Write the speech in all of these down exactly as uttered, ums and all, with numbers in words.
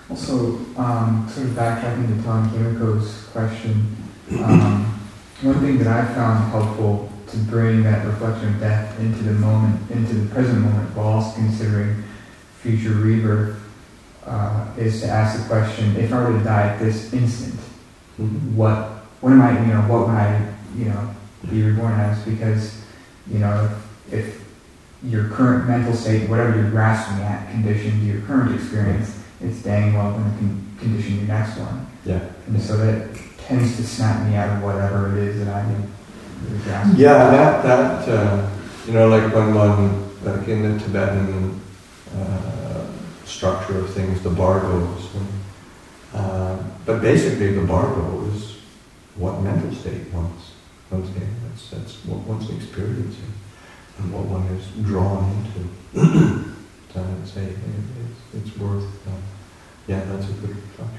Also, um, sort of backtracking to Tom Kimiko's question, um, one thing that I found helpful to bring that reflection of death into the moment, into the present moment, while also considering future rebirth, uh, is to ask the question: if I were to die at this instant, mm-hmm. what, what am I, you know, what would I, you know, be reborn as? Because, you know, if, if your current mental state, whatever you're grasping at, conditioned to your current experience, it's dang well going to con- condition your next one. Yeah. And so that tends to snap me out of whatever it is that I'm grasping. Yeah, that, that uh, you know, like when one, like in the Tibetan uh, structure of things, the bargos. Uh, but basically the bargo is what mental state one's, one's in. That's, that's what one's experiencing and what one is drawn into. So I would say it's, it's worth, uh, yeah, that's a good reflection.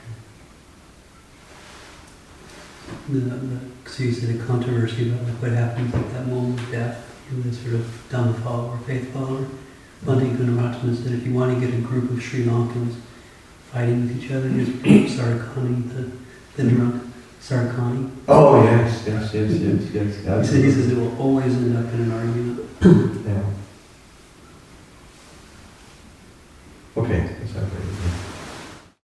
The, the, so you said a controversy about like what happens at that moment of death. You the sort of Dhamma follower, faith follower. Bhante Gunaratana said if you want to get a group of Sri Lankans fighting with each other, just put Sarakani, the, the drunk Sarakani. Oh yes, yes, yes, yes, yes. He said, he says it will always end up in an argument. Yeah.